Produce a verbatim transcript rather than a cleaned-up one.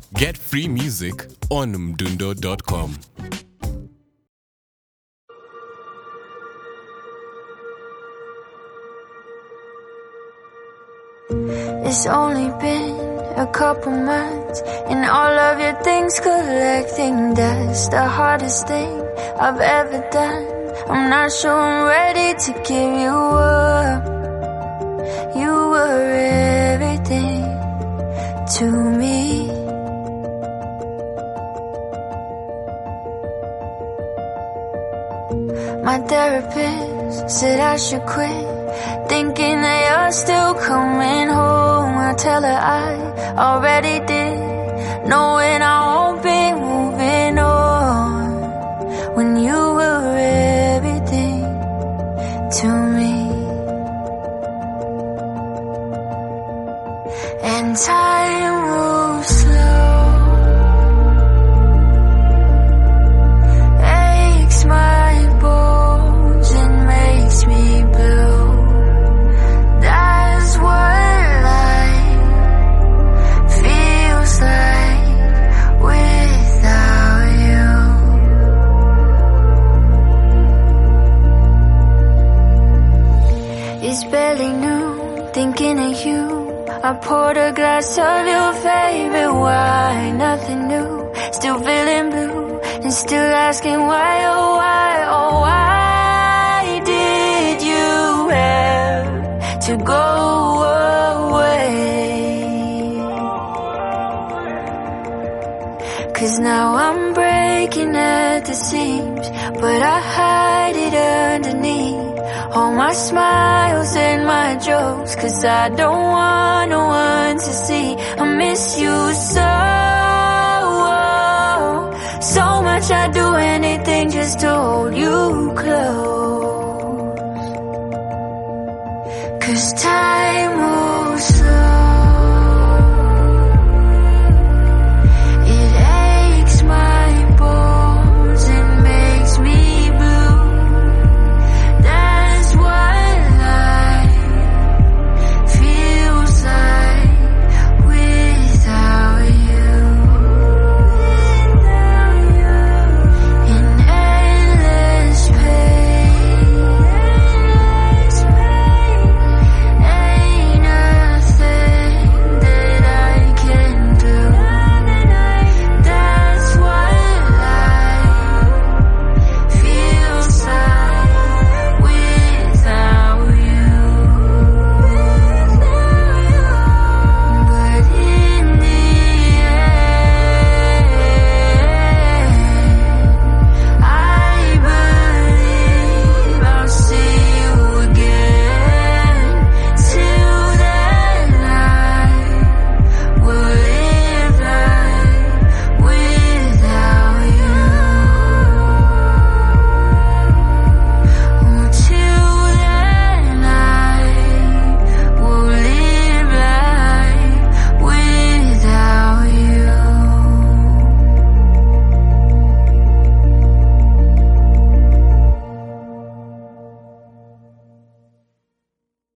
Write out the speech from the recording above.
Get free music on mdundo dot com. It's only been a couple months, and all of your things collecting dust. The hardest thing I've ever done. I'm not sure I'm ready to give you up. You were everything to me. My therapist said I should quit, thinking that you're still coming home. I tell her I already did, knowing I won't be moving on. When you were everything to me. And time moves slow, aches my bones and makes me blue. That's what life feels like without you. It's barely noon, thinking of you. I poured a glass of your favorite wine. Nothing new, still feeling blue, and still asking why, oh why, oh why did you have to go away? 'Cause now I'm breaking at the seams, but I hide it underneath all my smiles and my jokes, 'cause I don't want no one to see. I miss you so, so much. I'd do anything just to hold you close. 'Cause time